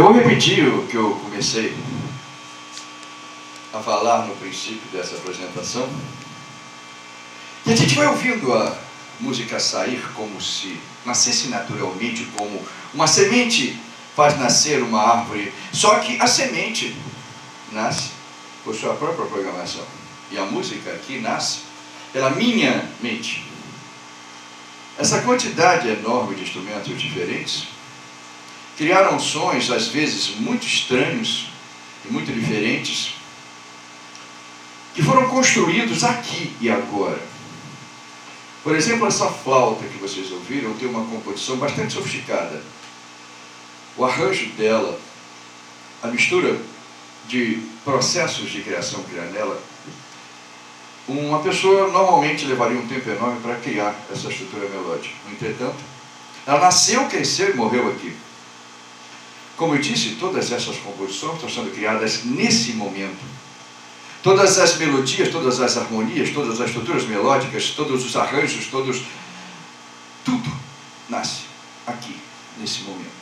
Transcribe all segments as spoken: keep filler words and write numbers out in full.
Eu vou repetir o que eu comecei a falar no princípio dessa apresentação. E a gente vai ouvindo a música sair como se nascesse naturalmente, como uma semente faz nascer uma árvore. Só que a semente nasce por sua própria programação. E a música aqui nasce pela minha mente. Essa quantidade enorme de instrumentos diferentes criaram sons, às vezes, muito estranhos e muito diferentes, que foram construídos aqui e agora. Por exemplo, essa flauta que vocês ouviram tem uma composição bastante sofisticada. O arranjo dela, a mistura de processos de criação que há nela, uma pessoa normalmente levaria um tempo enorme para criar essa estrutura melódica. No entretanto, ela nasceu, cresceu e morreu aqui. Como eu disse, todas essas composições estão sendo criadas nesse momento. Todas as melodias, todas as harmonias, todas as estruturas melódicas, todos os arranjos, todos... tudo nasce aqui, nesse momento.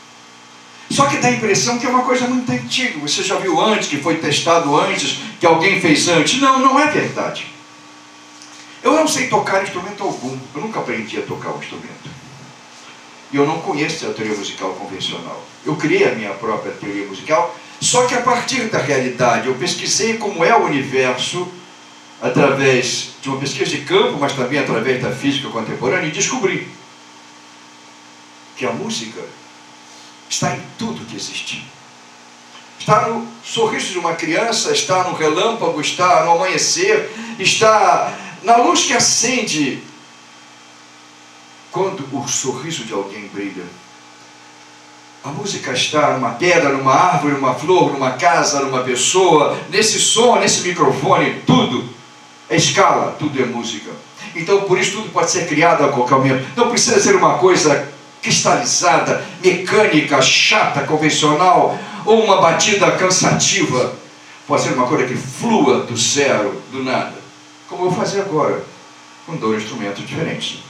Só que dá a impressão que é uma coisa muito antiga. Você já viu antes, que foi testado antes, que alguém fez antes. Não, não é verdade. Eu não sei tocar instrumento algum. Eu nunca aprendi a tocar um instrumento. E eu não conheço a teoria musical convencional. Eu criei a minha própria teoria musical, só que a partir da realidade. Eu pesquisei como é o universo, através de uma pesquisa de campo, mas também através da física contemporânea, e descobri que a música está em tudo que existe. Está no sorriso de uma criança, está no relâmpago, está no amanhecer, está na luz que acende quando o sorriso de alguém brilha. A música está numa pedra, numa árvore, numa flor, numa casa, numa pessoa, nesse som, nesse microfone, tudo é escala, tudo é música. Então, por isso, tudo pode ser criado a qualquer momento. Não precisa ser uma coisa cristalizada, mecânica, chata, convencional, ou uma batida cansativa. Pode ser uma coisa que flua do zero, do nada, como eu vou fazer agora, com dois instrumentos diferentes.